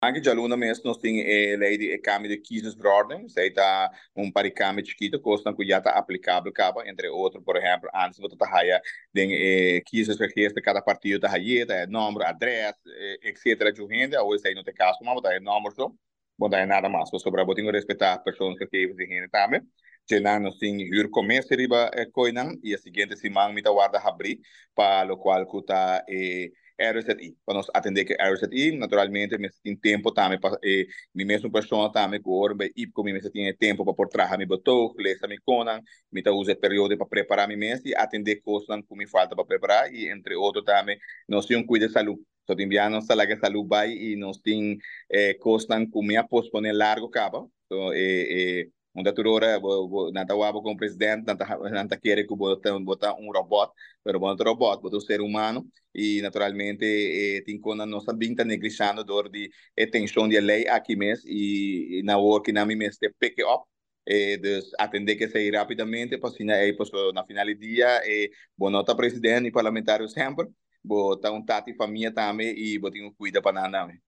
Anche già l'una messa non sting lei di cambio di kiesjesverordening, sei ta un pari cambio chiquito, costa que já está aplicável capa, entre outros, por exemplo, antes você tá haya den kiesjesverkeers de cada partido tá haya, tá número, adresse, etc. de gente, ou sei no te caso, mas tá número só, bom tá nada mais, você sobra botinho respeitar pessoas que querem de gente também. Jenan nos ting huur comércio riba coinan e a seguinte semana me tá guarda abrir para lo qual cuta RZI, para nós atender que RZI, naturalmente, me tem tempo também, para me mesmo pessoa também, que agora, e como me tem tempo para por trás, me botou, lesa me conan, me tá usa período para preparar me mês e atender coisas que me falta para preparar, e entre outros também, nós temos cuidar de saúde. Só tem enviar nossa salário de saúde vai e nós tem coisas que me posponer largo cabo, então, onde tu ora, nanta wabo com o presidente, nanta quer que botar um robô, pero botar robô, botar um ser humano, e naturalmente tem quando nós também está negligenciando dor de atenção de lei aqui mesmo e na hora que na minha mesmo pick up dus atender que sair rapidamente para assim aí na final do dia bom nota presidente e parlamentário sempre botar um tati família também e botar um cuida para nada